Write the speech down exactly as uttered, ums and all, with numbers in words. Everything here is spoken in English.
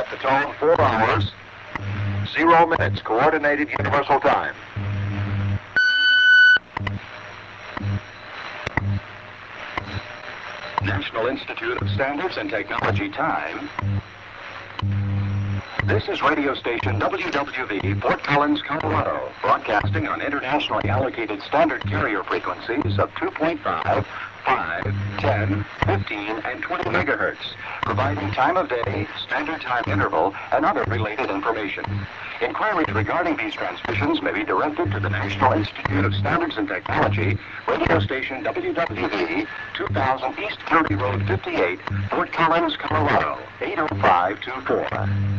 At the tone, four hours, zero minutes, coordinated universal time. National Institute of Standards and Technology time. This is radio station W W V, Fort Collins, Colorado, broadcasting on internationally allocated standard carrier frequencies of two point five, five, ten, fifteen, and twenty megahertz, providing time of day, standard time interval, and other related information. Inquiries regarding these transmissions may be directed to the National Institute of Standards and Technology, radio station W W V, two thousand East County Road fifty-eight, Fort Collins, Colorado, eight oh five two four.